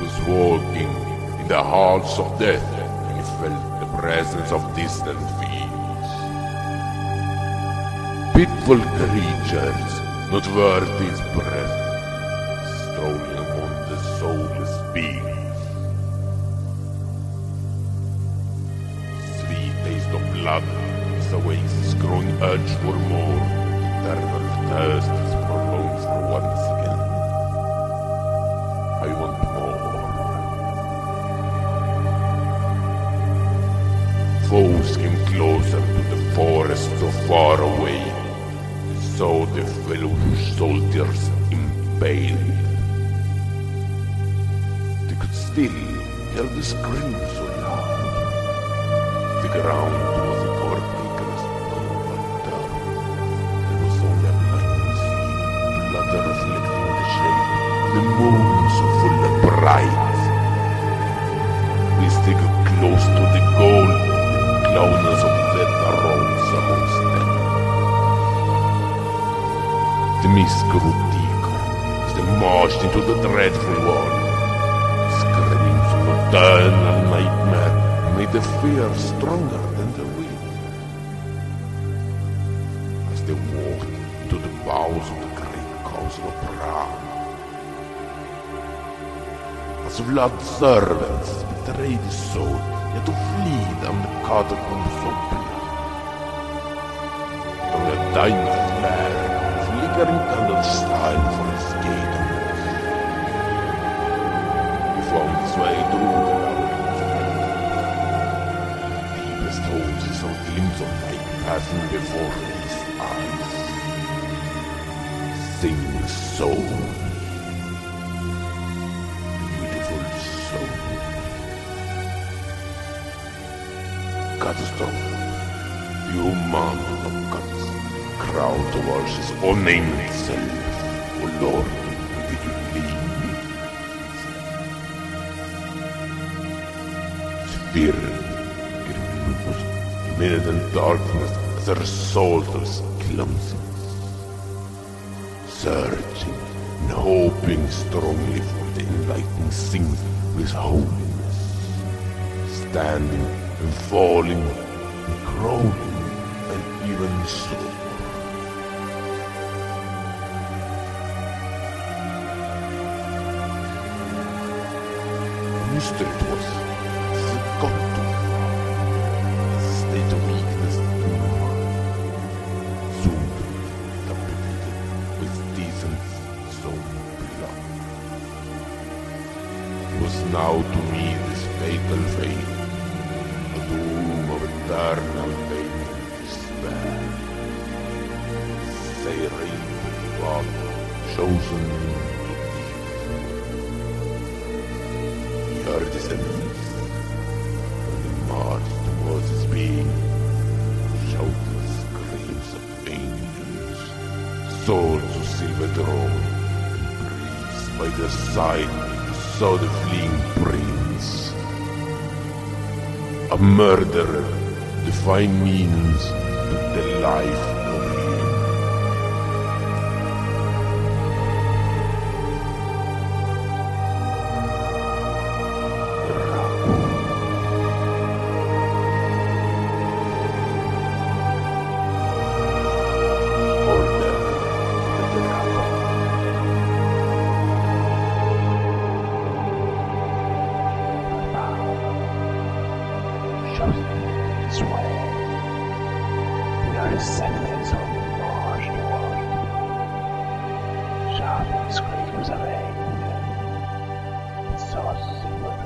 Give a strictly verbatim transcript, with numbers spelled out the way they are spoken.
was walking in the halls of death when he felt the presence of distant fiends. Pitiful creatures, not worth his breath, strolling among the soulless beings. Sweet taste of blood is awakes his growing urge for more. Eternal thirst is prolonged for once again. I want more. Foes came closer to the forest so far away. They saw the fellow soldiers impaled. They could still hear the screams so loud. The ground was covered by grass and water. There was only a blind sea, blood reflecting the shade. The moon so full and bright. We stick close to the goal. The clowners of death arose amongst them. The mist grew thicker as they marched into the dreadful one. Screams of eternal nightmare made the fear stronger than the wind. As they walked to the boughs of the great council of Prague, as blood servants betrayed his soul, yet to flee down the catacombs of blood. From a dying flare, flickering candles style for escape. He found his way through the labyrinth. Deepest holes he saw glimpse of light passing before his eyes. Sing soul. Catastrophe. The human of gods crowd towards his unnamed self. Oh Lord, did you leave me? Fear, lupus, minute and darkness as a result of his clumsiness. Searching and hoping strongly for the enlightening things of his holiness. Standing and falling, and crawling, and even so. A mystery it was, as it got too far, as a state of weakness and more. Soon tapitated with decent soul blood. It was now to me this fatal fate. Doom of eternal pain and despair. They reign with God, chosen to live. Your descendants, when they march towards his being, shouted screams of angels, swords of silver drawn, and priests by their side saw the fleeing prince. A murderer, define means, but the life of him. Order the Draco. Shows this way. We are descendants of the marched world. Shouting screams of anger. It saw silver